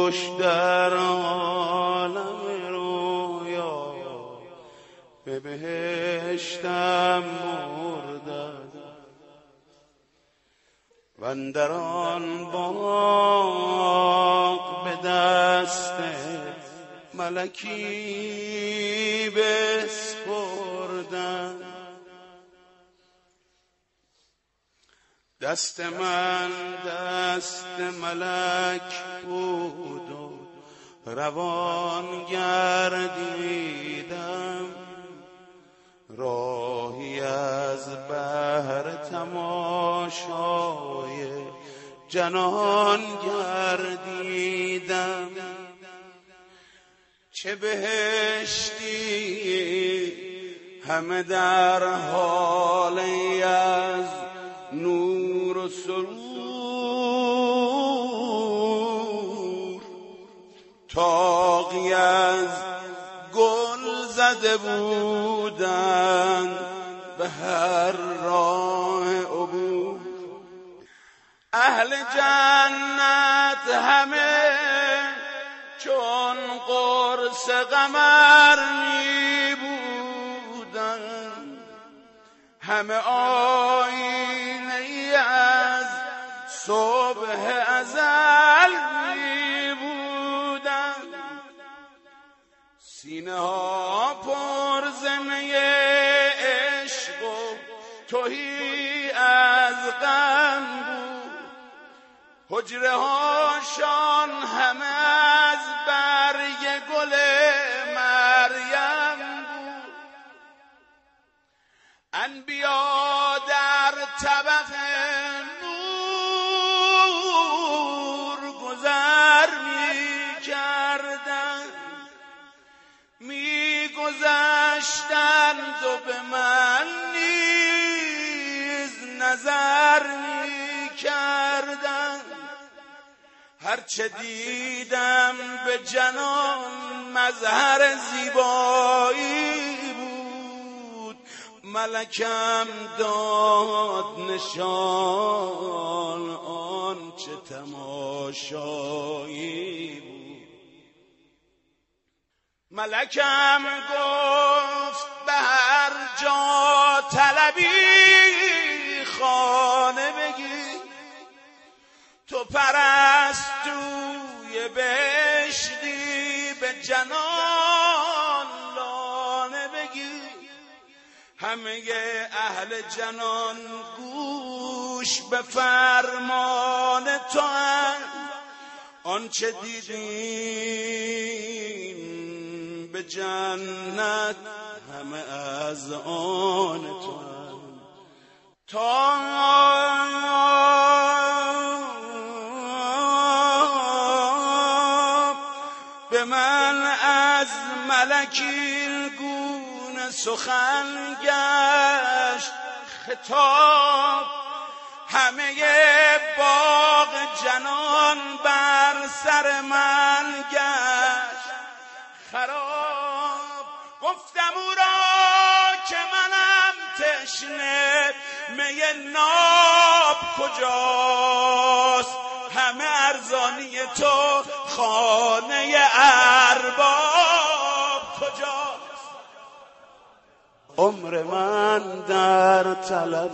کشت در عالم رویا، به بهشتم بردن و اندر آن باغ به دست ملکی بسپردن. دست من دست ملک بود و روان گردیدم، راهی از بحر تماشای جنان گردیدم. چه بهشتی همه در حالی از نور و سرور، طاقی از گل زده بودند به هر راه عبور. اهل جنت همه چون قرص قمر می بودند، همه آینه ای از صبح ازل می بودند. سینه ها پر ز می عشق و تهی از غم بود، حجره هاشان همه از برگ گل مریم بود. انبیا در طبق نور گذر می کردند، می گذشتند و به من نیز نظر می کردند. هرچه دیدم به جنان مظهر زیبایی بود، ملکم داد نشان آن چه تماشایی بود. ملکم گفت به هر جا طلبی خانه بگیر، تو پرستوی بهشتی به جنان لانه بگیر. همه اهل جنان گوش به فرمان تو اند، آنچه دیدیم به جنت همه از آن تو اند. تا به من از ملکی گونه سخن گشت خطاب، همه باغ جنان بر سر من گشت خراب. گفتم او را که منم تشنه، می ناب کجاست؟ همه ارزانی تو خانه ارباب کجاست؟ عمر من در طلب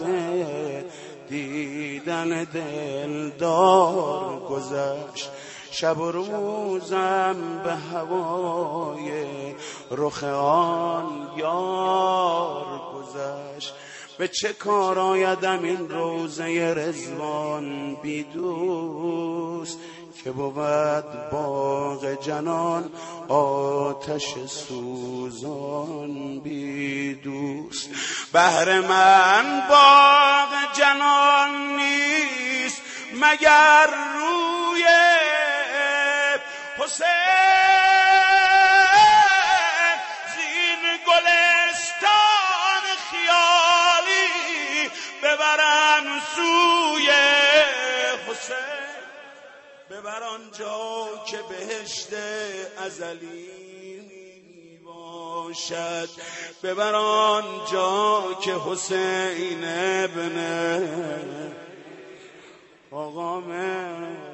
دیدن دلدار گذشت، شب و روزم به هوای رخ آن یار گذشت. به چه کار آیدم این روضه رضوان بی دوست، که بود باغ جنان آتش سوزان بی دوست. بهر من باغ جنان نیست مگر روی حسین، زین گلستان خیالی ببرم سوی حسین. ببر آنجا که بهشت ازلی می باشد، ببر آنجا که حسین ابن آقا